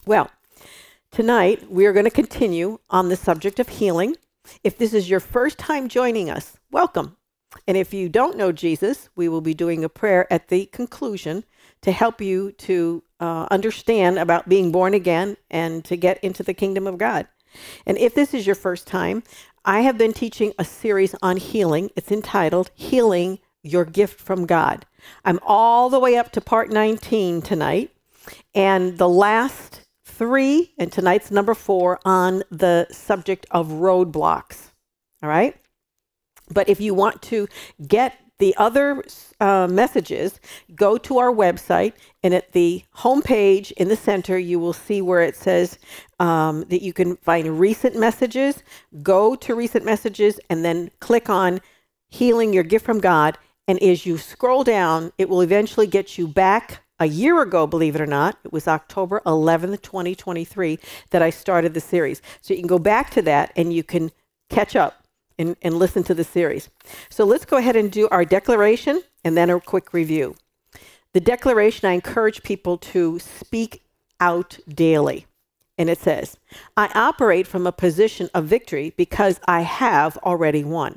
Well, tonight we are going to continue on the subject of healing. If this is your first time joining us, welcome. And if you don't know Jesus, we will be doing a prayer at the conclusion to help you to understand about being born again and to get into the kingdom of God. And if this is your first time, I have been teaching a series on healing. It's entitled Healing Your Gift from God. I'm all the way up to part 19 tonight, and the last 3, and tonight's number 4, on the subject of roadblocks. All right? But if you want to get the other messages, go to our website, and at the homepage in the center, you will see where it says that you can find recent messages. Go to recent messages and then click on Healing Your Gift from God. And as you scroll down, it will eventually get you back a year ago, believe it or not. It was October 11th, 2023 that I started the series. So you can go back to that and you can catch up and listen to the series. So let's go ahead and do our declaration and then a quick review. The declaration, I encourage people to speak out daily. And it says, I operate from a position of victory because I have already won.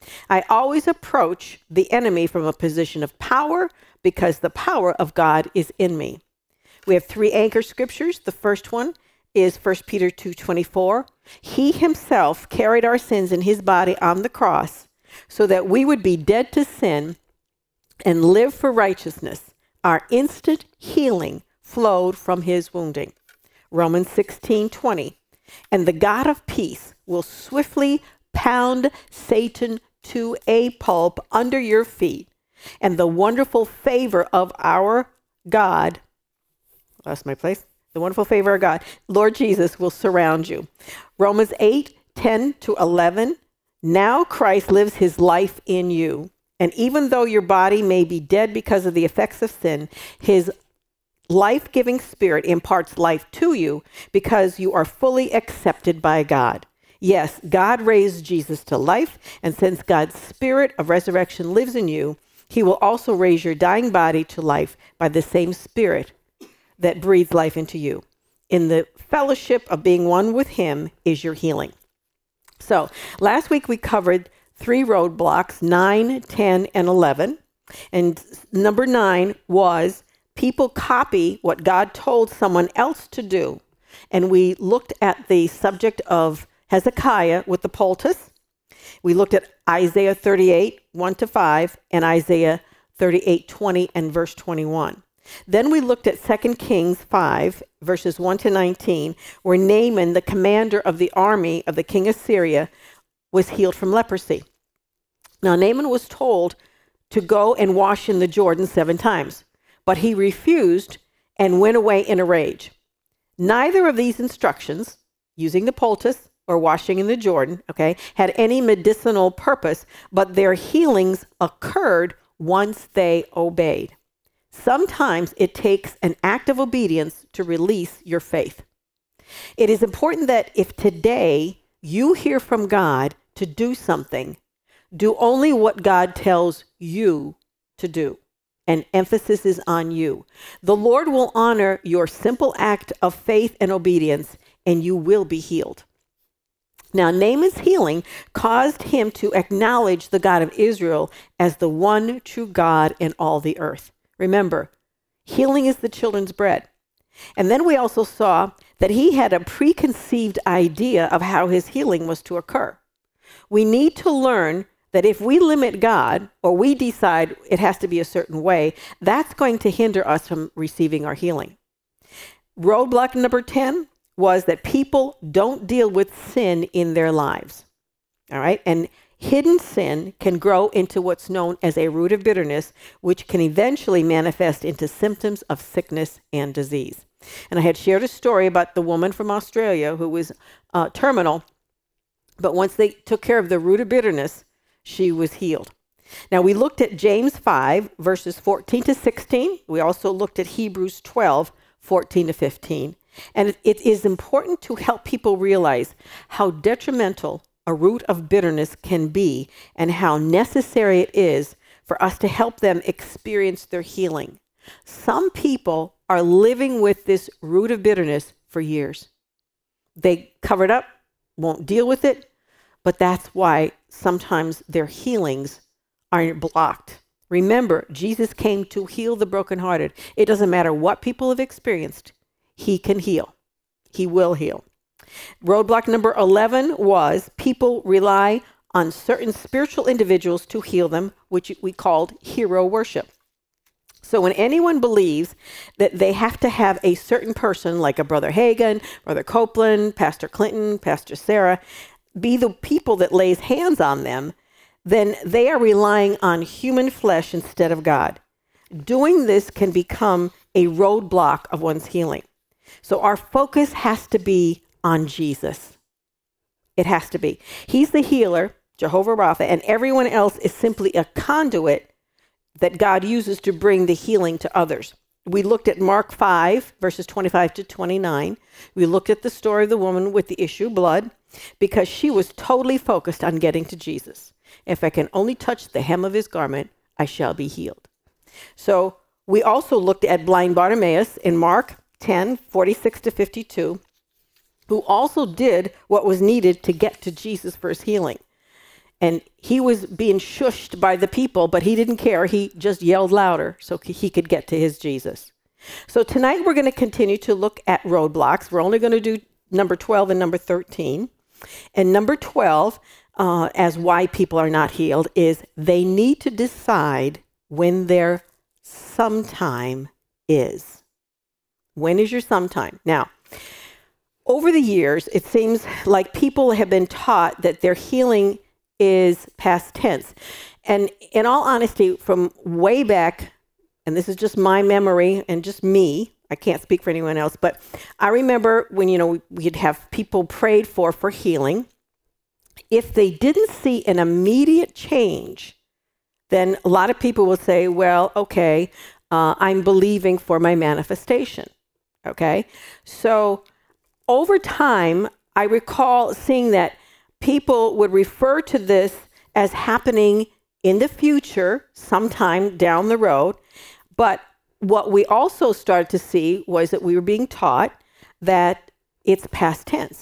I always approach the enemy from a position of power because the power of God is in me. We have 3 anchor scriptures. The first one is 1 Peter 2:24. He himself carried our sins in his body on the cross so that we would be dead to sin and live for righteousness. Our instant healing flowed from his wounding. Romans 16:20. And the God of peace will swiftly pound Satan to a pulp under your feet, and the wonderful favor of our God, lost my place, the wonderful favor of God, Lord Jesus, will surround you. Romans 8:10-11. Now Christ lives his life in you, and even though your body may be dead because of the effects of sin, his life-giving spirit imparts life to you because you are fully accepted by God. Yes, God raised Jesus to life, and since God's spirit of resurrection lives in you, he will also raise your dying body to life by the same spirit that breathes life into you. In the fellowship of being one with him is your healing. So last week we covered 3 roadblocks, 9, 10, and 11. And number 9 was people copy what God told someone else to do. And we looked at the subject of Hezekiah with the poultice. We looked at Isaiah 38, 1-5, and Isaiah 38, 20 and verse 21. Then we looked at 2 Kings 5, verses 1-19, where Naaman, the commander of the army of the king of Syria, was healed from leprosy. Now, Naaman was told to go and wash in the Jordan 7 times, but he refused and went away in a rage. Neither of these instructions, using the poultice or washing in the Jordan, had any medicinal purpose, but their healings occurred once they obeyed. Sometimes it takes an act of obedience to release your faith. It is important that if today you hear from God to do something, do only what God tells you to do. And emphasis is on you. The Lord will honor your simple act of faith and obedience, and you will be healed. Now, Naaman's healing caused him to acknowledge the God of Israel as the one true God in all the earth. Remember, healing is the children's bread. And then we also saw that he had a preconceived idea of how his healing was to occur. We need to learn that if we limit God or we decide it has to be a certain way, that's going to hinder us from receiving our healing. Roadblock number 10 was that people don't deal with sin in their lives. All right? And hidden sin can grow into what's known as a root of bitterness, which can eventually manifest into symptoms of sickness and disease. And I had shared a story about the woman from Australia who was terminal, but once they took care of the root of bitterness, she was healed. Now, we looked at James 5, verses 14-16. We also looked at Hebrews 12, 14-15. And it is important to help people realize how detrimental a root of bitterness can be and how necessary it is for us to help them experience their healing. Some people are living with this root of bitterness for years. They cover it up, won't deal with it, but that's why sometimes their healings are blocked. Remember, Jesus came to heal the brokenhearted. It doesn't matter what people have experienced. He can heal. He will heal. Roadblock number 11 was people rely on certain spiritual individuals to heal them, which we called hero worship. So when anyone believes that they have to have a certain person, like a Brother Hagin, Brother Copeland, Pastor Clinton, Pastor Sarah, be the people that lays hands on them, then they are relying on human flesh instead of God. Doing this can become a roadblock of one's healing. So our focus has to be on Jesus. It has to be. He's the healer, Jehovah Rapha, and everyone else is simply a conduit that God uses to bring the healing to others. We looked at Mark 5, verses 25 to 29. We looked at the story of the woman with the issue of blood because she was totally focused on getting to Jesus. If I can only touch the hem of his garment, I shall be healed. So we also looked at blind Bartimaeus in Mark 10, 46 to 52, who also did what was needed to get to Jesus for his healing. And he was being shushed by the people, but he didn't care. He just yelled louder so he could get to his Jesus. So tonight we're going to continue to look at roadblocks. We're only going to do number 12 and number 13. And number 12, as why people are not healed, is they need to decide when their sometime is. When is your sometime? Now, over the years, it seems like people have been taught that their healing is past tense. And in all honesty, from way back, and this is just my memory and just me, I can't speak for anyone else, but I remember when, we'd have people prayed for healing. If they didn't see an immediate change, then a lot of people will say, well, okay, I'm believing for my manifestation. Okay. So over time, I recall seeing that people would refer to this as happening in the future, sometime down the road. But what we also started to see was that we were being taught that it's past tense.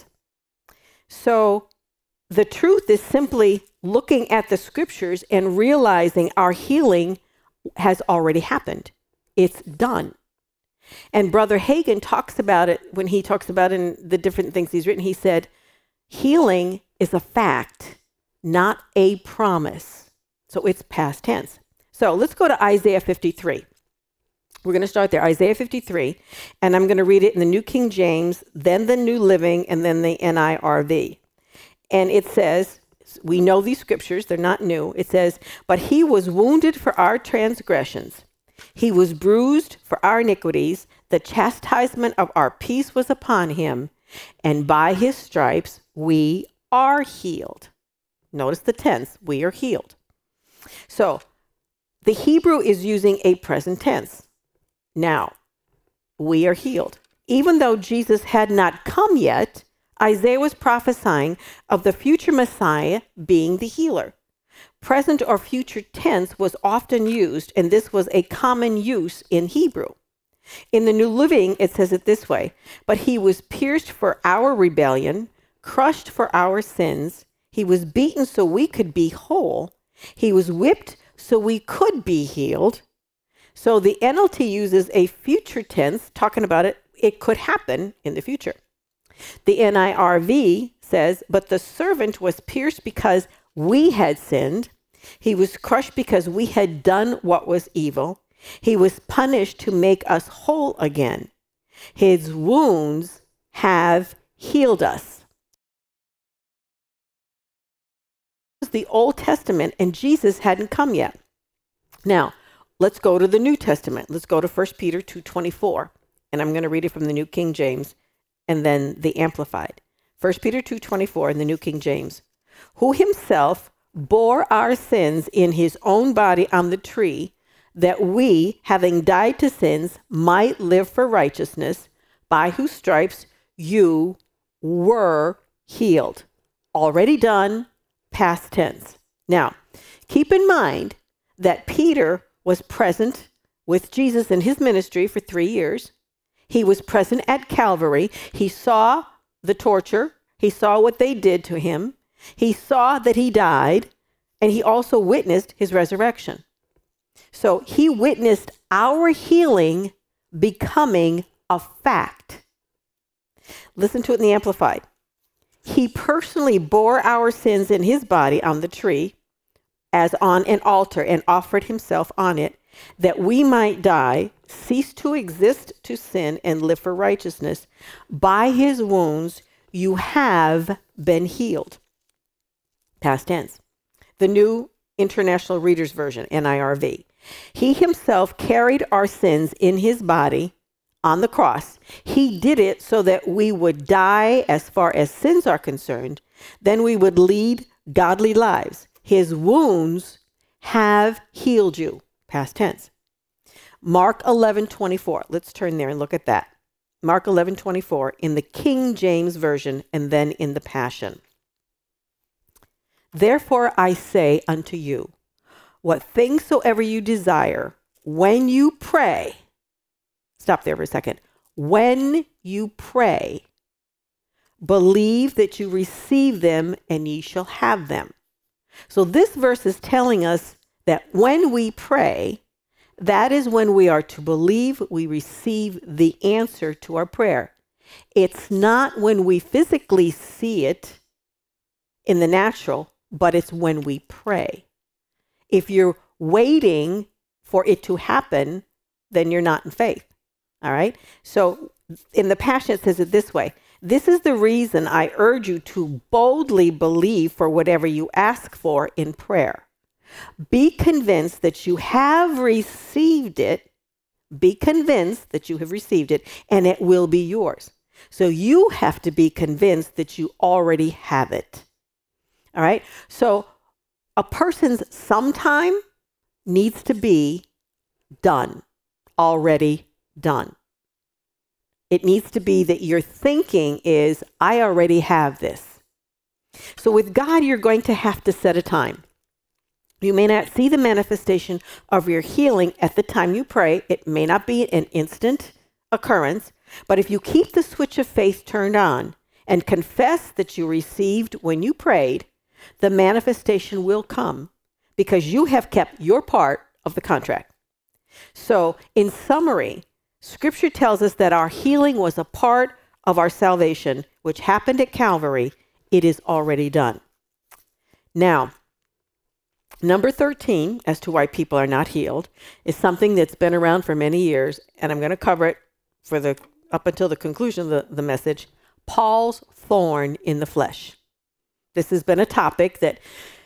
So the truth is simply looking at the scriptures and realizing our healing has already happened. It's done. And Brother Hagin talks about it when he talks about in the different things he's written. He said, healing is a fact, not a promise. So it's past tense. So let's go to Isaiah 53. We're going to start there, Isaiah 53, and I'm going to read it in the New King James, then the New Living, and then the NIRV. And it says, we know these scriptures, they're not new. It says, but he was wounded for our transgressions. He was bruised for our iniquities. The chastisement of our peace was upon him, and by his stripes we are healed. Notice the tense, we are healed. So the Hebrew is using a present tense. Now, we are healed. Even though Jesus had not come yet, Isaiah was prophesying of the future Messiah being the healer. Present or future tense was often used, and this was a common use in Hebrew. In the New Living, it says it this way, but he was pierced for our rebellion, crushed for our sins. He was beaten so we could be whole. He was whipped so we could be healed. So the NLT uses a future tense, talking about it could happen in the future. The NIRV says, but the servant was pierced because we had sinned. He was crushed because we had done what was evil. He was punished to make us whole again. His wounds have healed us. It was the Old Testament, and Jesus hadn't come yet. Now, let's go to the New Testament. Let's go to 1 Peter 2:24, and I'm going to read it from the New King James and then the Amplified. 1 Peter 2:24 in the New King James. Who himself bore our sins in his own body on the tree, that we, having died to sins, might live for righteousness, by whose stripes you were healed. Already done, past tense. Now, keep in mind that Peter was present with Jesus in his ministry for 3 years. He was present at Calvary. He saw the torture. He saw what they did to him. He saw that he died, and he also witnessed his resurrection. So he witnessed our healing becoming a fact. Listen to it in the Amplified. He personally bore our sins in his body on the tree as on an altar and offered himself on it, that we might die, cease to exist to sin, and live for righteousness. By his wounds you have been healed. Past tense. The New International Reader's Version, NIRV. He himself carried our sins in his body on the cross. He did it so that we would die as far as sins are concerned. Then we would lead godly lives. His wounds have healed you. Past tense. Mark 11:24. Let's turn there and look at that. Mark 11:24 in the King James Version and then in the Passion. Therefore I say unto you, what things soever you desire, when you pray, stop there for a second. When you pray, believe that you receive them and ye shall have them. So this verse is telling us that when we pray, that is when we are to believe we receive the answer to our prayer. It's not when we physically see it in the natural, but it's when we pray. If you're waiting for it to happen, then you're not in faith. All right? So in the Passion, it says it this way. This is the reason I urge you to boldly believe for whatever you ask for in prayer. Be convinced that you have received it. Be convinced that you have received it, and it will be yours. So you have to be convinced that you already have it. All right? So a person's sometime needs to be done, already done. It needs to be that your thinking is, I already have this. So with God, you're going to have to set a time. You may not see the manifestation of your healing at the time you pray. It may not be an instant occurrence, but if you keep the switch of faith turned on and confess that you received when you prayed, the manifestation will come because you have kept your part of the contract. So in summary, Scripture tells us that our healing was a part of our salvation, which happened at Calvary. It is already done. Now, number 13, as to why people are not healed, is something that's been around for many years, and I'm going to cover it up until the conclusion of the message, Paul's thorn in the flesh. This has been a topic that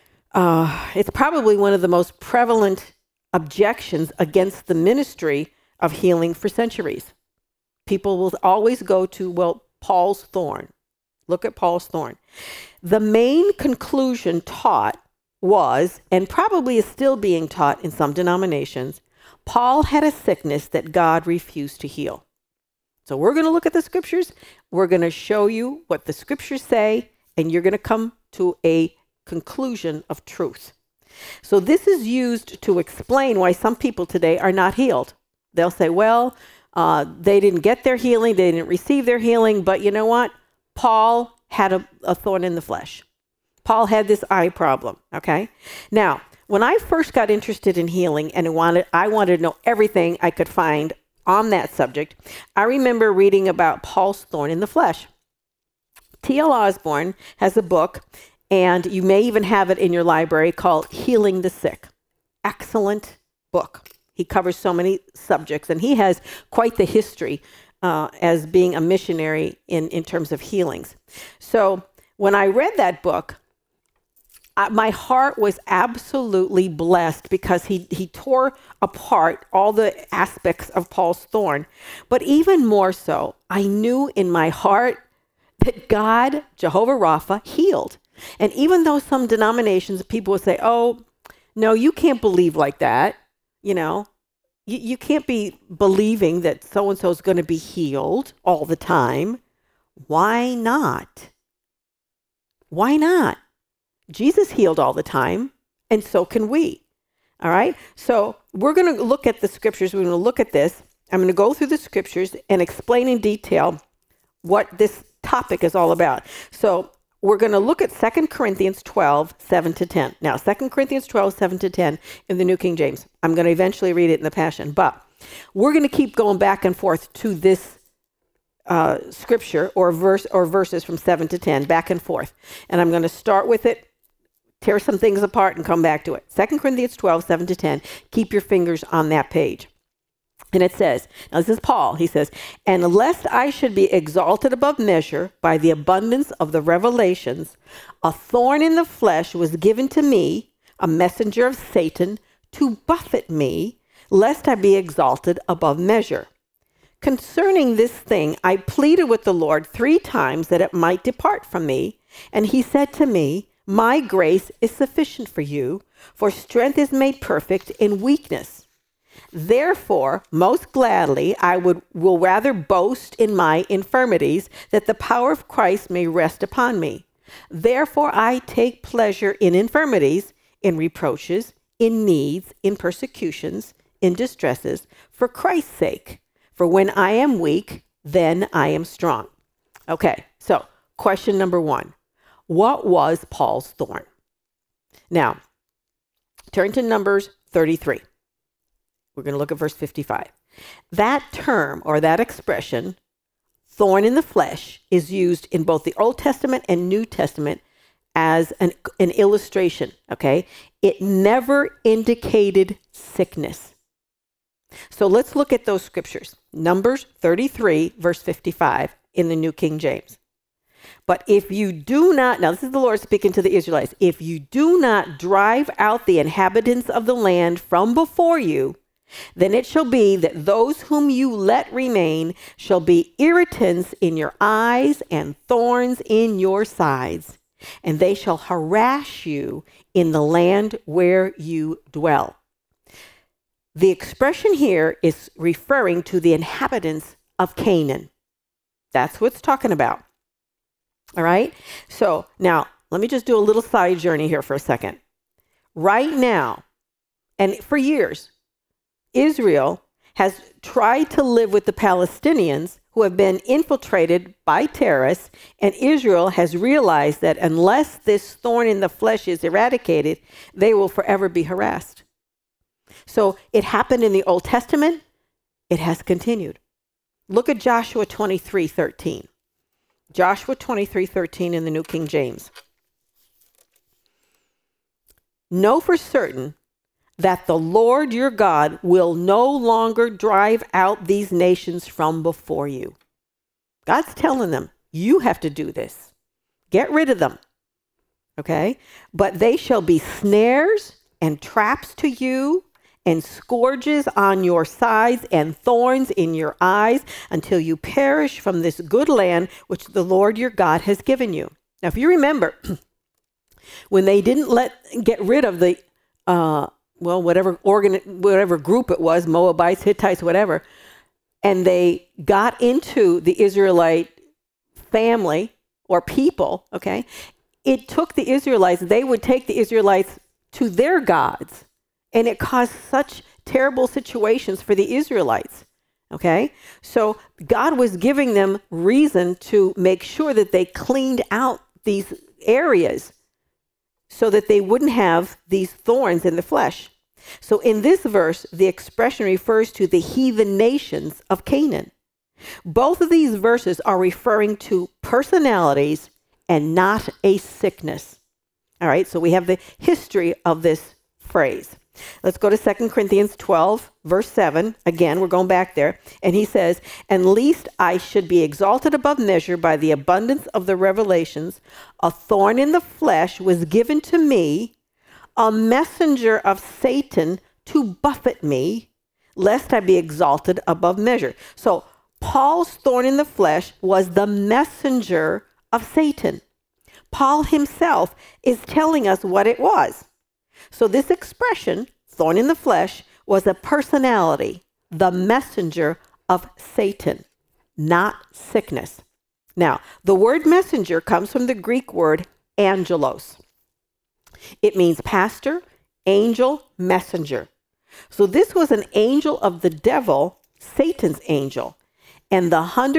it's probably one of the most prevalent objections against the ministry of healing for centuries. People will always go to, well, Paul's thorn. Look at Paul's thorn. The main conclusion taught was, and probably is still being taught in some denominations, Paul had a sickness that God refused to heal. So we're going to look at the scriptures. We're going to show you what the scriptures say, and you're going to come to a conclusion of truth. So this is used to explain why some people today are not healed. They'll say, well, they didn't get their healing, they didn't receive their healing, but you know what? Paul had a thorn in the flesh. Paul had this eye problem, okay? Now, when I first got interested in healing and I wanted to know everything I could find on that subject, I remember reading about Paul's thorn in the flesh. T.L. Osborne has a book, and you may even have it in your library, called Healing the Sick. Excellent book. He covers so many subjects, and he has quite the history as being a missionary in terms of healings. So when I read that book, my heart was absolutely blessed because he tore apart all the aspects of Paul's thorn. But even more so, I knew in my heart that God, Jehovah Rapha, healed. And even though some denominations, people would say, oh, no, you can't believe like that. You know, you can't be believing that so-and-so is going to be healed all the time. Why not? Why not? Jesus healed all the time, and so can we. All right? So we're going to look at the scriptures. We're going to look at this. I'm going to go through the scriptures and explain in detail what this topic is all about. So we're going to look at 2 Corinthians 12, 7 to 10. Now, 2 Corinthians 12, 7 to 10 in the New King James. I'm going to eventually read it in the Passion, but we're going to keep going back and forth to this scripture or verses from 7 to 10, back and forth. And I'm going to start with it, tear some things apart, and come back to it. 2 Corinthians 12, 7 to 10. Keep your fingers on that page. And it says, now this is Paul, he says, and lest I should be exalted above measure by the abundance of the revelations, a thorn in the flesh was given to me, a messenger of Satan, to buffet me, lest I be exalted above measure. Concerning this thing, I pleaded with the Lord 3 times that it might depart from me. And he said to me, my grace is sufficient for you, for strength is made perfect in weakness. Therefore, most gladly, I will rather boast in my infirmities, that the power of Christ may rest upon me. Therefore, I take pleasure in infirmities, in reproaches, in needs, in persecutions, in distresses, for Christ's sake. For when I am weak, then I am strong. Okay, so question number 1. What was Paul's thorn? Now, turn to Numbers 33. We're going to look at verse 55. That term or that expression, thorn in the flesh, is used in both the Old Testament and New Testament as an illustration, okay? It never indicated sickness. So let's look at those scriptures. Numbers 33, verse 55 in the New King James. But if you do not, now this is the Lord speaking to the Israelites, if you do not drive out the inhabitants of the land from before you, then it shall be that those whom you let remain shall be irritants in your eyes and thorns in your sides, and they shall harass you in the land where you dwell. The expression here is referring to the inhabitants of Canaan. That's what it's talking about. All right? So now, let me just do a little side journey here for a second. Right now, and for years, Israel has tried to live with the Palestinians who have been infiltrated by terrorists, and Israel has realized that unless this thorn in the flesh is eradicated, they will forever be harassed. So it happened in the Old Testament. It has continued. Look at Joshua 23:13. Joshua 23:13 in the New King James. Know for certain that the Lord your God will no longer drive out these nations from before you. God's telling them, you have to do this. Get rid of them. Okay? But they shall be snares and traps to you, and scourges on your sides and thorns in your eyes, until you perish from this good land which the Lord your God has given you. Now, if you remember, when they didn't get rid of the whatever group it was, Moabites, Hittites, whatever, and they got into the Israelite family or people, okay, it took the Israelites, they would take the Israelites to their gods, and it caused such terrible situations for the Israelites, okay? So God was giving them reason to make sure that they cleaned out these areas so that they wouldn't have these thorns in the flesh. So in this verse, the expression refers to the heathen nations of Canaan. Both of these verses are referring to personalities and not a sickness. All right, so we have the history of this phrase. Let's go to 2 Corinthians 12, verse 7. Again, we're going back there. And he says, and lest I should be exalted above measure by the abundance of the revelations, a thorn in the flesh was given to me, a messenger of Satan to buffet me, lest I be exalted above measure. So Paul's thorn in the flesh was the messenger of Satan. Paul himself is telling us what it was. So this expression, thorn in the flesh, was a personality, the messenger of Satan, not sickness. Now, the word messenger comes from the Greek word angelos. It means pastor, angel, messenger. So this was an angel of the devil Satan's angel. And the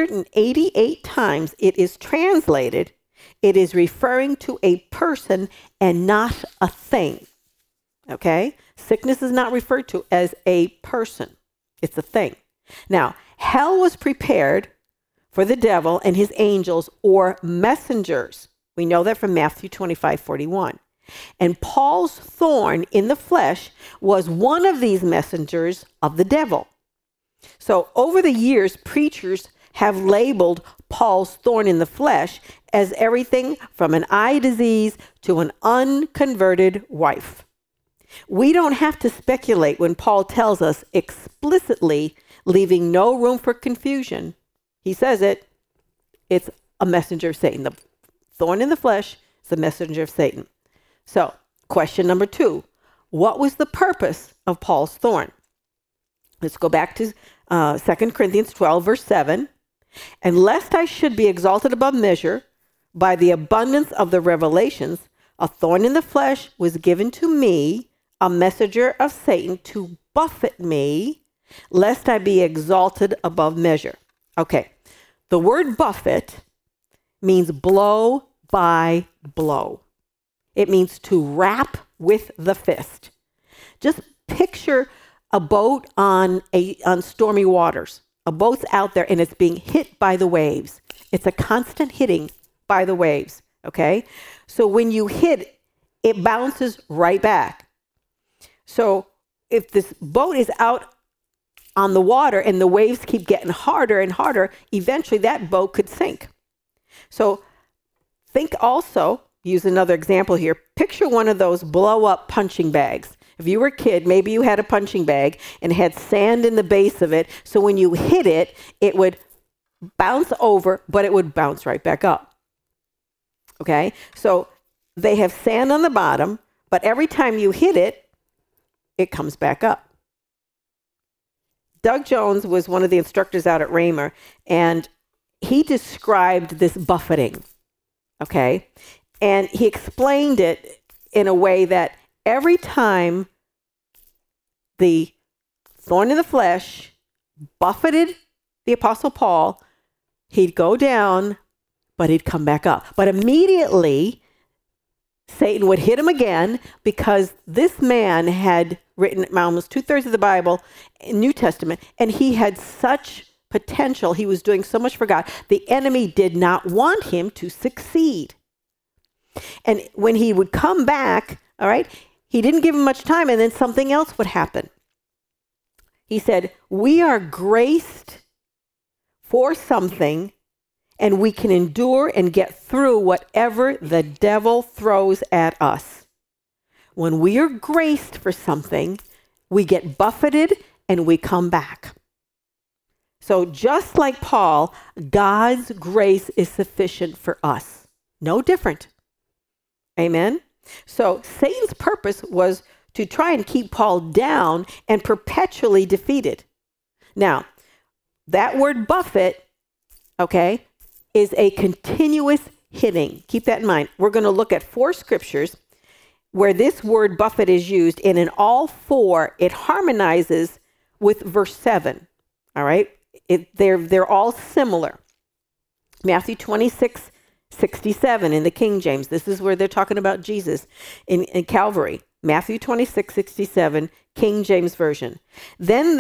188 times it is translated, it is referring to a person and not a thing. Okay? Sickness is not referred to as a person. It's a thing. Now, hell was prepared for the devil and his angels or messengers. We know that from Matthew 25:41. And Paul's thorn in the flesh was one of these messengers of the devil. So over the years, preachers have labeled Paul's thorn in the flesh as everything from an eye disease to an unconverted wife. We don't have to speculate when Paul tells us explicitly, leaving no room for confusion. He says it's a messenger of Satan. The thorn in the flesh is a messenger of Satan. So, question number 2, what was the purpose of Paul's thorn? Let's go back to 2 Corinthians 12, verse 7. And lest I should be exalted above measure by the abundance of the revelations, a thorn in the flesh was given to me, a messenger of Satan to buffet me, lest I be exalted above measure. Okay, the word buffet means blow by blow. It means to rap with the fist. Just picture a boat on stormy waters. A boat's out there and it's being hit by the waves. It's a constant hitting by the waves, okay? So when you hit, it bounces right back. So if this boat is out on the water and the waves keep getting harder and harder, eventually that boat could sink. So think also, use another example here, picture one of those blow-up punching bags. If you were a kid, maybe you had a punching bag and had sand in the base of it, so when you hit it, it would bounce over, but it would bounce right back up. Okay? So they have sand on the bottom, but every time you hit it, it comes back up. Doug Jones was one of the instructors out at Raymer, and he described this buffeting, okay? And he explained it in a way that every time the thorn in the flesh buffeted the Apostle Paul, he'd go down, but he'd come back up. But immediately, Satan would hit him again because this man had written almost 2/3 of the Bible, New Testament, and he had such potential. He was doing so much for God. The enemy did not want him to succeed. And when he would come back, all right, he didn't give him much time, and then something else would happen. He said, we are graced for something, and we can endure and get through whatever the devil throws at us. When we are graced for something, we get buffeted and we come back. So just like Paul, God's grace is sufficient for us. No different. Amen? So Satan's purpose was to try and keep Paul down and perpetually defeated. Now, that word buffet, okay, is a continuous hitting. Keep that in mind. We're going to look at 4 scriptures where this word buffet is used, and in all 4, it harmonizes with verse 7. All right? They're all similar. Matthew 26:67 in the King James. This is where they're talking about Jesus in Calvary. Matthew 26:67, King James Version. Then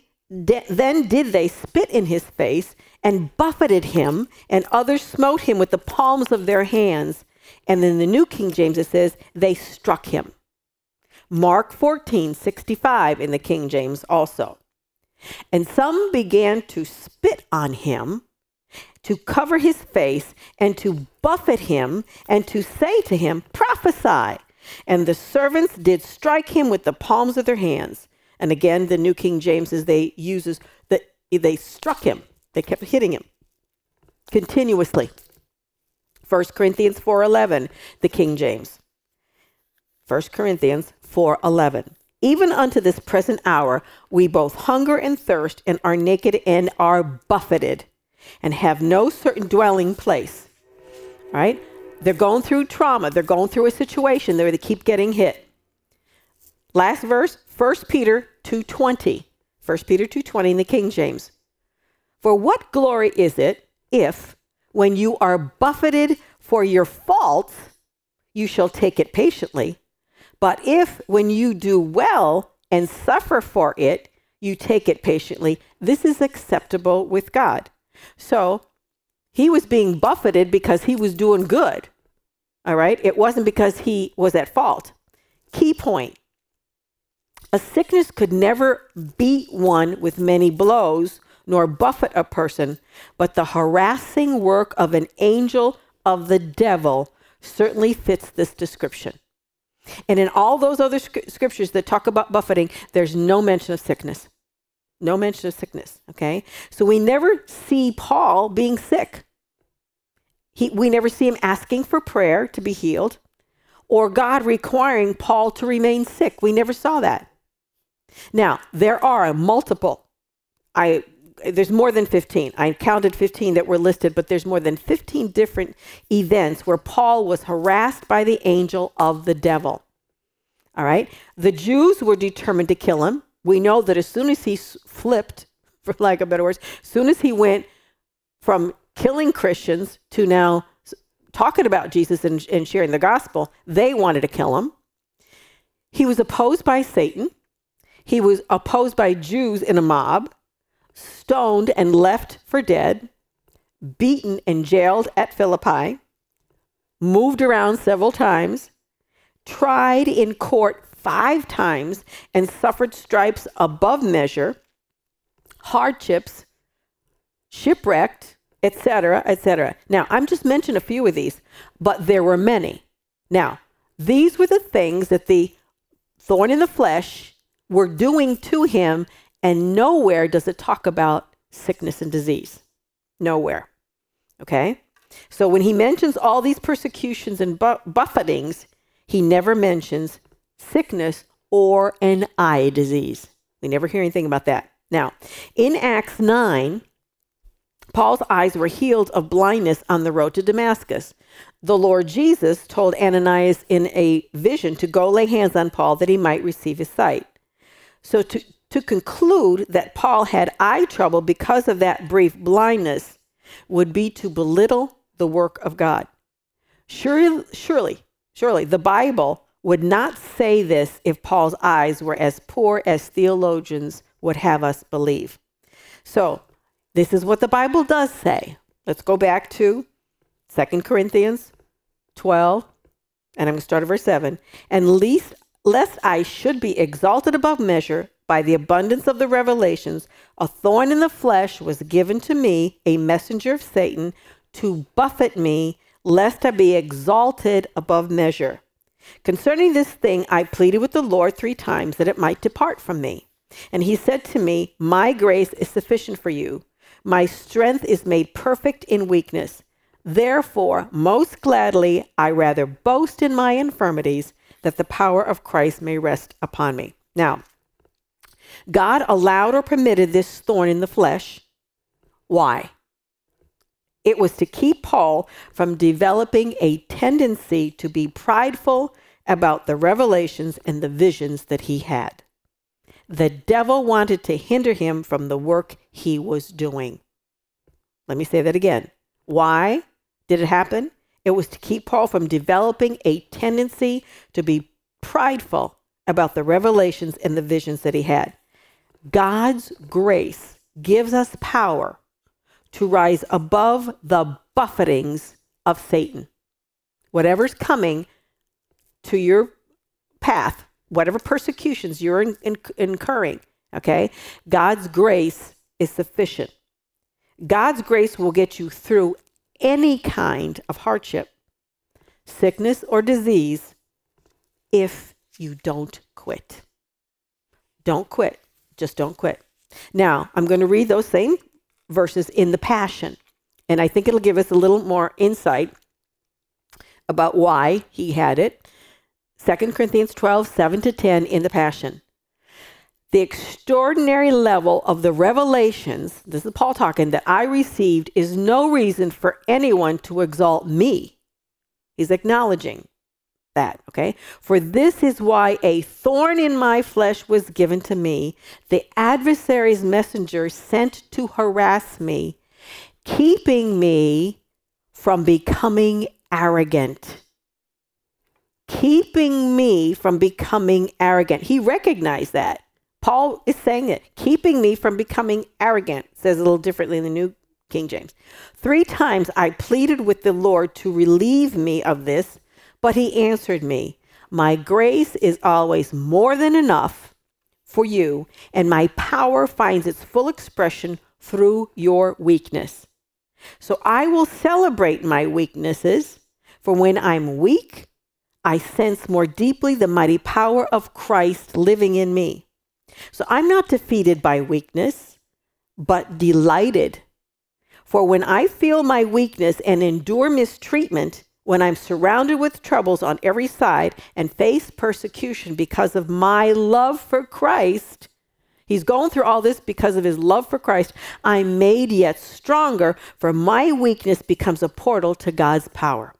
did they spit in his face and buffeted him, and others smote him with the palms of their hands. And in the New King James it says, they struck him. Mark 14:65 in the King James also. And some began to spit on him, to cover his face, and to buffet him, and to say to him, prophesy. And the servants did strike him with the palms of their hands. And again, the New King James they struck him. They kept hitting him continuously. 1 Corinthians 4:11, the King James. 1 Corinthians 4:11. Even unto this present hour, we both hunger and thirst and are naked and are buffeted and have no certain dwelling place. All right? They're going through trauma. They're going through a situation where they keep getting hit. Last verse, 1 Peter 2:20. 1 Peter 2:20 in the King James. For what glory is it if, when you are buffeted for your faults, you shall take it patiently? But if, when you do well and suffer for it, you take it patiently, this is acceptable with God. So he was being buffeted because he was doing good. All right? It wasn't because he was at fault. Key point. A sickness could never beat one with many blows, nor buffet a person, but the harassing work of an angel of the devil certainly fits this description. And in all those other scriptures that talk about buffeting, there's no mention of sickness. No mention of sickness, okay? So we never see Paul being sick. We never see him asking for prayer to be healed, or God requiring Paul to remain sick. We never saw that. Now, there are multiple. There's more than 15. I counted 15 that were listed, but there's more than 15 different events where Paul was harassed by the angel of the devil. All right? The Jews were determined to kill him. We know that as soon as he flipped, for lack of better words, as soon as he went from killing Christians to now talking about Jesus and sharing the gospel, they wanted to kill him. He was opposed by Satan. He was opposed by Jews in a mob, stoned and left for dead, beaten and jailed at Philippi, moved around several times, tried in court 5 times and suffered stripes above measure, hardships, shipwrecked, etc., etc. Now, I'm just mentioning a few of these, but there were many. Now, these were the things that the thorn in the flesh were doing to him, and nowhere does it talk about sickness and disease. Nowhere. Okay? So when he mentions all these persecutions and buffetings, he never mentions sickness or an eye disease. We never hear anything about that. Now, in Acts 9, Paul's eyes were healed of blindness on the road to Damascus. The Lord Jesus told Ananias in a vision to go lay hands on Paul that he might receive his sight. So to conclude that Paul had eye trouble because of that brief blindness would be to belittle the work of God. Surely, the Bible would not say this if Paul's eyes were as poor as theologians would have us believe. So this is what the Bible does say. Let's go back to 2 Corinthians 12, and I'm going to start at verse 7. And lest I should be exalted above measure by the abundance of the revelations, a thorn in the flesh was given to me, a messenger of Satan, to buffet me, lest I be exalted above measure. Concerning this thing, I pleaded with the Lord 3 times that it might depart from me. And he said to me, my grace is sufficient for you. My strength is made perfect in weakness. Therefore, most gladly, I rather boast in my infirmities, that the power of Christ may rest upon me. Now, God allowed or permitted this thorn in the flesh. Why? It was to keep Paul from developing a tendency to be prideful about the revelations and the visions that he had. The devil wanted to hinder him from the work he was doing. Let me say that again. Why did it happen? It was to keep Paul from developing a tendency to be prideful about the revelations and the visions that he had. God's grace gives us power to rise above the buffetings of Satan. Whatever's coming to your path, whatever persecutions you're incurring, okay? God's grace is sufficient. God's grace will get you through any kind of hardship, sickness or disease, if you don't quit. Don't quit. Just don't quit. Now, I'm going to read those same verses in the Passion, and I think it'll give us a little more insight about why he had it. 2 Corinthians 12, 7-10 in the Passion. The extraordinary level of the revelations, this is Paul talking, that I received is no reason for anyone to exalt me. He's acknowledging that, okay? For this is why a thorn in my flesh was given to me, the adversary's messenger sent to harass me, keeping me from becoming arrogant. Keeping me from becoming arrogant. He recognized that. Paul is saying it. Keeping me from becoming arrogant. It says a little differently in the New King James. 3 times I pleaded with the Lord to relieve me of this, but he answered me, my grace is always more than enough for you, and my power finds its full expression through your weakness. So I will celebrate my weaknesses, for when I'm weak, I sense more deeply the mighty power of Christ living in me. So I'm not defeated by weakness, but delighted. For when I feel my weakness and endure mistreatment, when I'm surrounded with troubles on every side and face persecution because of my love for Christ, he's going through all this because of his love for Christ, I'm made yet stronger, for my weakness becomes a portal to God's power.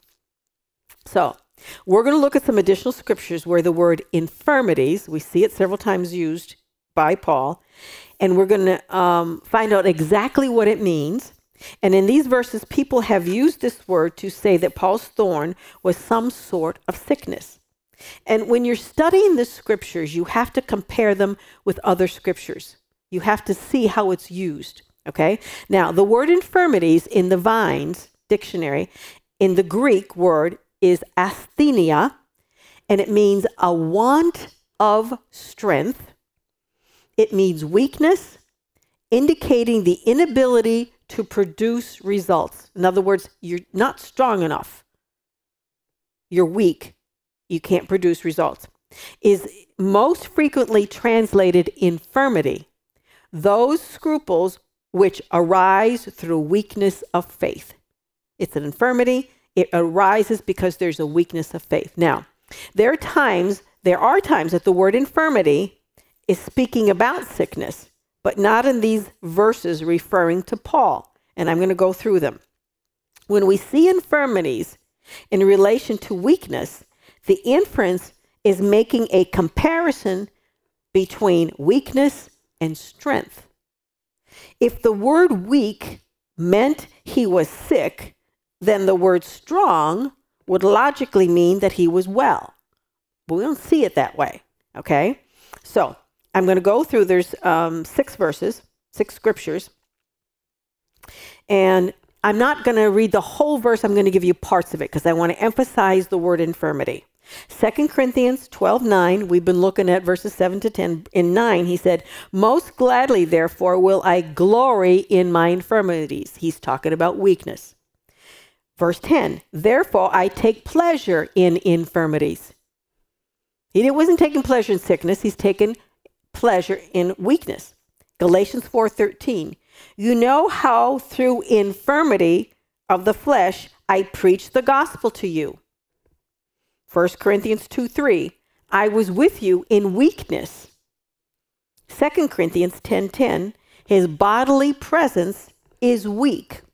So we're going to look at some additional scriptures where the word infirmities, we see it several times used by Paul, and we're going to find out exactly what it means. And in these verses, people have used this word to say that Paul's thorn was some sort of sickness. And when you're studying the scriptures, you have to compare them with other scriptures. You have to see how it's used, okay? Now, the word infirmities in the Vines dictionary, in the Greek word is asthenia, and it means a want of strength. It means weakness, indicating the inability to produce results. In other words, you're not strong enough. You're weak. You can't produce results. Is most frequently translated infirmity. Those scruples which arise through weakness of faith. It's an infirmity. It arises because there's a weakness of faith. Now, there are times that the word infirmity is speaking about sickness, but not in these verses referring to Paul. And I'm going to go through them. When we see infirmities in relation to weakness, the inference is making a comparison between weakness and strength. If the word weak meant he was sick, then the word strong would logically mean that he was well. But we don't see it that way, okay? So I'm going to go through, there's 6 verses, 6 scriptures. And I'm not going to read the whole verse. I'm going to give you parts of it because I want to emphasize the word infirmity. 2 Corinthians 12:9, we've been looking at verses 7 to 10. In 9, he said, most gladly, therefore, will I glory in my infirmities. He's talking about weakness. Verse 10, therefore, I take pleasure in infirmities. He wasn't taking pleasure in sickness. He's taking pleasure in weakness. Galatians 4:13, you know how through infirmity of the flesh I preached the gospel to you. 1 Corinthians 2:3, I was with you in weakness. 2 Corinthians 10:10, his bodily presence is weak.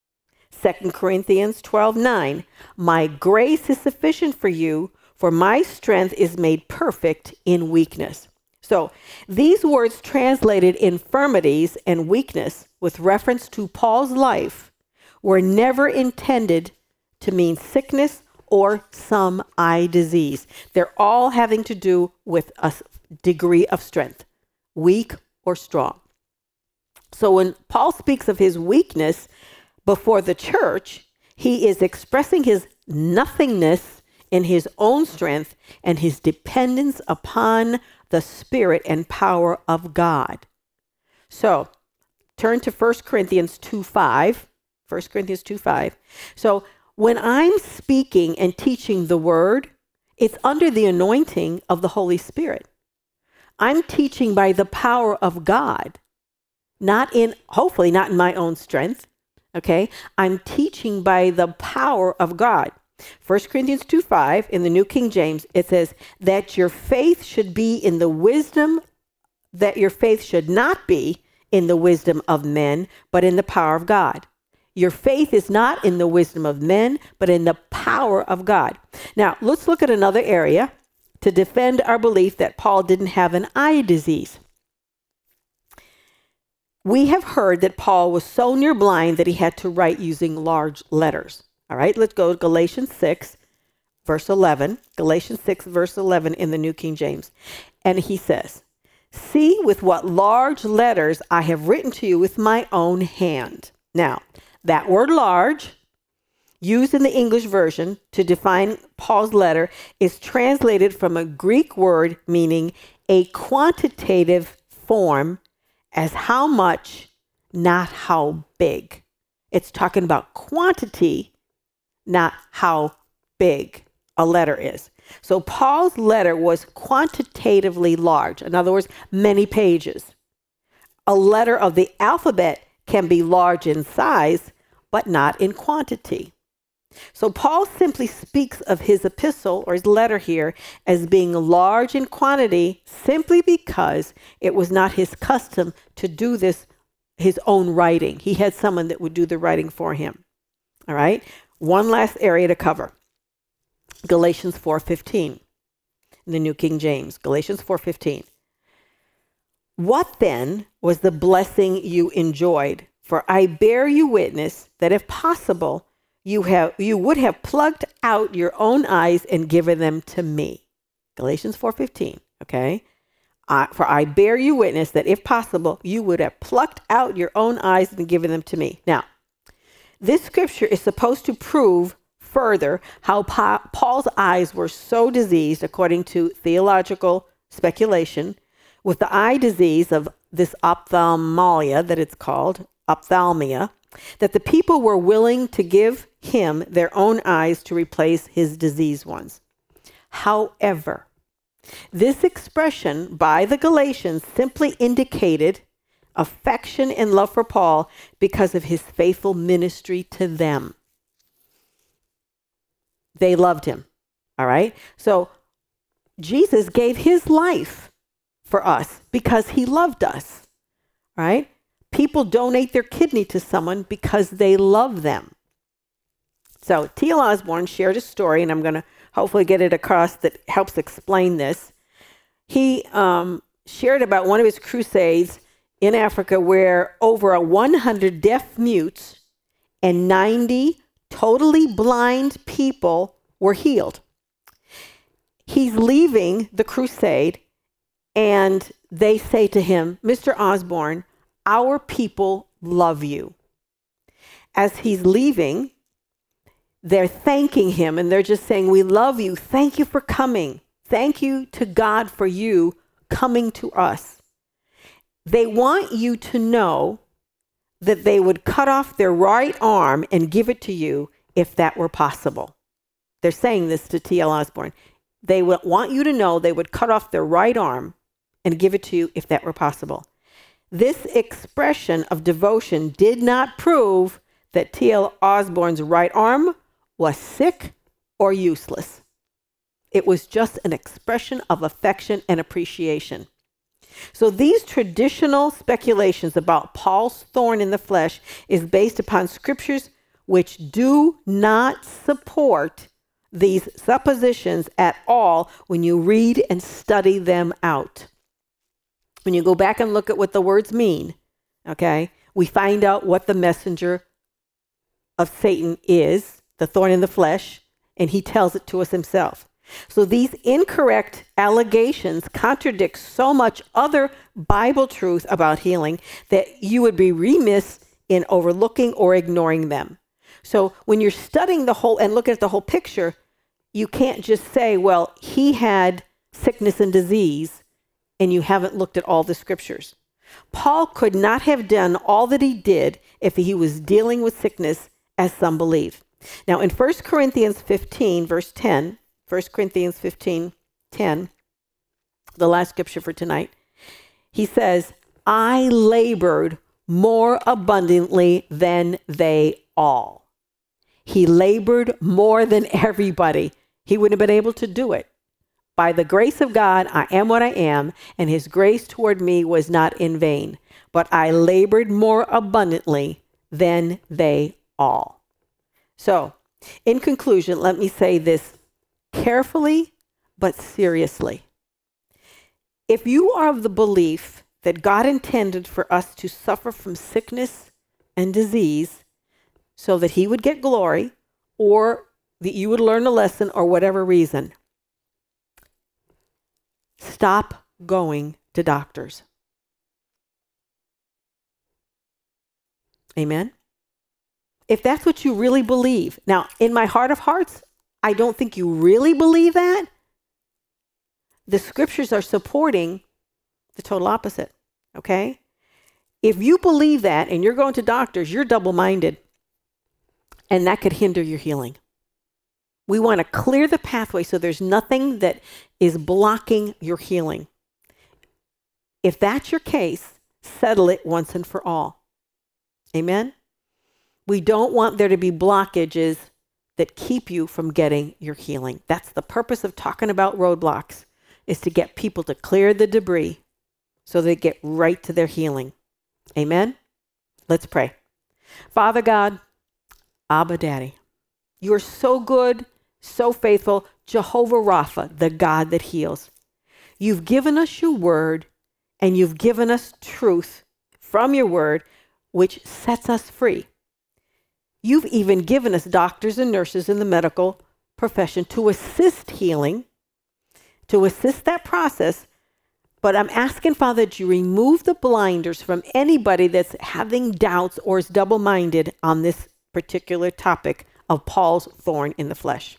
2 Corinthians 12:9, my grace is sufficient for you, for my strength is made perfect in weakness. So these words translated infirmities and weakness with reference to Paul's life were never intended to mean sickness or some eye disease. They're all having to do with a degree of strength, weak or strong. So when Paul speaks of his weakness before the church, he is expressing his nothingness in his own strength and his dependence upon the Spirit and power of God. So turn to 1 Corinthians 2:5. 1 Corinthians 2:5. So when I'm speaking and teaching the word, it's under the anointing of the Holy Spirit. I'm teaching by the power of God, hopefully not in my own strength. Okay? I'm teaching by the power of God. 1 Corinthians 2:5 in the New King James, it says that your faith should be in the wisdom, that your faith should not be in the wisdom of men, but in the power of God. Your faith is not in the wisdom of men, but in the power of God. Now, let's look at another area to defend our belief that Paul didn't have an eye disease. We have heard that Paul was so near blind that he had to write using large letters. All right, let's go to Galatians 6, verse 11. Galatians 6, verse 11 in the New King James. And he says, "See with what large letters I have written to you with my own hand." Now, that word large, used in the English version to define Paul's letter, is translated from a Greek word meaning a quantitative form as how much, not how big. It's talking about quantity, not how big a letter is. So Paul's letter was quantitatively large. In other words, many pages. A letter of the alphabet can be large in size, but not in quantity. So Paul simply speaks of his epistle or his letter here as being large in quantity simply because it was not his custom to do this, his own writing. He had someone that would do the writing for him. All right. One last area to cover. Galatians 4:15 in the New King James. Galatians 4:15. "What then was the blessing you enjoyed? For I bear you witness that if possible, you would have plucked out your own eyes and given them to me." Galatians 4:15, okay? "For I bear you witness that if possible, you would have plucked out your own eyes and given them to me." Now, this scripture is supposed to prove further how Paul's eyes were so diseased, according to theological speculation, with the eye disease of this ophthalmia that it's called, ophthalmia, that the people were willing to give him their own eyes to replace his diseased ones. However, this expression by the Galatians simply indicated affection and love for Paul because of his faithful ministry to them. They loved him. All right. So Jesus gave his life for us because he loved us. Right? People donate their kidney to someone because they love them. So T.L. Osborne shared a story, and I'm going to hopefully get it across that helps explain this. He shared about one of his crusades in Africa where over 100 deaf mutes and 90 totally blind people were healed. He's leaving the crusade, and they say to him, "Mr. Osborne, our people love you." As he's leaving, they're thanking him, and they're just saying, "We love you. Thank you for coming. Thank you to God for you coming to us." They want you to know that they would cut off their right arm and give it to you if that were possible. They're saying this to T.L. Osborne. They would want you to know they would cut off their right arm and give it to you if that were possible. This expression of devotion did not prove that T.L. Osborne's right arm was sick or useless. It was just an expression of affection and appreciation. So these traditional speculations about Paul's thorn in the flesh is based upon scriptures which do not support these suppositions at all when you read and study them out. When you go back and look at what the words mean, okay, we find out what the messenger of Satan is, the thorn in the flesh, and he tells it to us himself. So these incorrect allegations contradict so much other Bible truth about healing that you would be remiss in overlooking or ignoring them. So when you're studying the whole and looking at the whole picture, you can't just say, well, he had sickness and disease, and you haven't looked at all the scriptures. Paul could not have done all that he did if he was dealing with sickness, as some believe. Now, in 1 Corinthians 15, verse 10, 1 Corinthians 15, 10, the last scripture for tonight, he says, "I labored more abundantly than they all." He labored more than everybody. He wouldn't have been able to do it. "By the grace of God, I am what I am, and his grace toward me was not in vain. But I labored more abundantly than they all. So, in conclusion, let me say this carefully but seriously. If you are of the belief that God intended for us to suffer from sickness and disease so that he would get glory, or that you would learn a lesson, or whatever reason, stop going to doctors. Amen? If that's what you really believe. Now, in my heart of hearts, I don't think you really believe that. The scriptures are supporting the total opposite, okay? If you believe that and you're going to doctors, you're double-minded, and that could hinder your healing. We want to clear the pathway so there's nothing that is blocking your healing. If that's your case, settle it once and for all. Amen? We don't want there to be blockages that keep you from getting your healing. That's the purpose of talking about roadblocks, is to get people to clear the debris so they get right to their healing. Amen? Let's pray. Father God, Abba Daddy, you are so good, so faithful, Jehovah Rapha, the God that heals. You've given us your word, and you've given us truth from your word, which sets us free. You've even given us doctors and nurses in the medical profession to assist healing, to assist that process. But I'm asking, Father, that you remove the blinders from anybody that's having doubts or is double-minded on this particular topic of Paul's thorn in the flesh.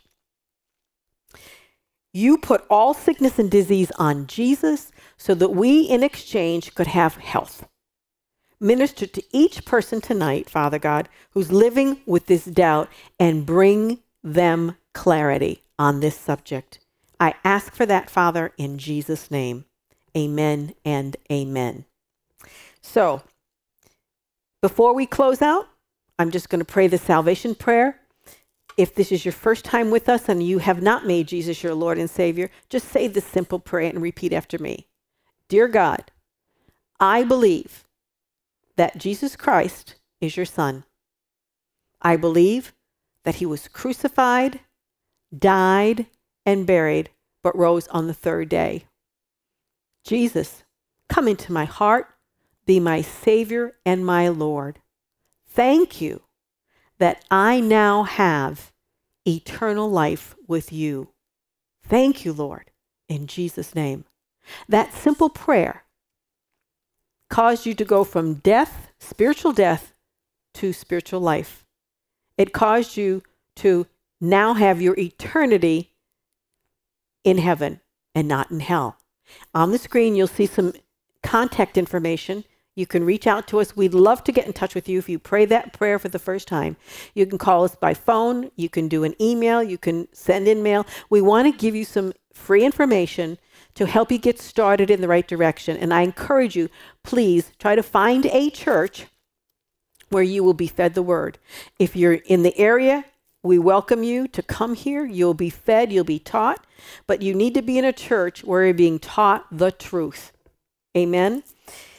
You put all sickness and disease on Jesus so that we in exchange could have health. Minister to each person tonight, Father God, who's living with this doubt, and bring them clarity on this subject. I ask for that, Father, in Jesus' name. Amen and amen. So, before we close out, I'm just going to pray the salvation prayer. If this is your first time with us and you have not made Jesus your Lord and Savior, just say this simple prayer and repeat after me. Dear God, I believe that Jesus Christ is your Son. I believe that he was crucified, died, and buried, but rose on the third day. Jesus, come into my heart, be my Savior and my Lord. Thank you that I now have eternal life with you. Thank you, Lord, in Jesus' name. That simple prayer caused you to go from death, spiritual death, to spiritual life. It caused you to now have your eternity in heaven and not in hell. On the screen, you'll see some contact information. You can reach out to us. We'd love to get in touch with you if you pray that prayer for the first time. You can call us by phone. You can do an email. You can send in mail. We want to give you some free information to help you get started in the right direction. And I encourage you, please try to find a church where you will be fed the word. If you're in the area, we welcome you to come here. You'll be fed, you'll be taught, but you need to be in a church where you're being taught the truth. Amen.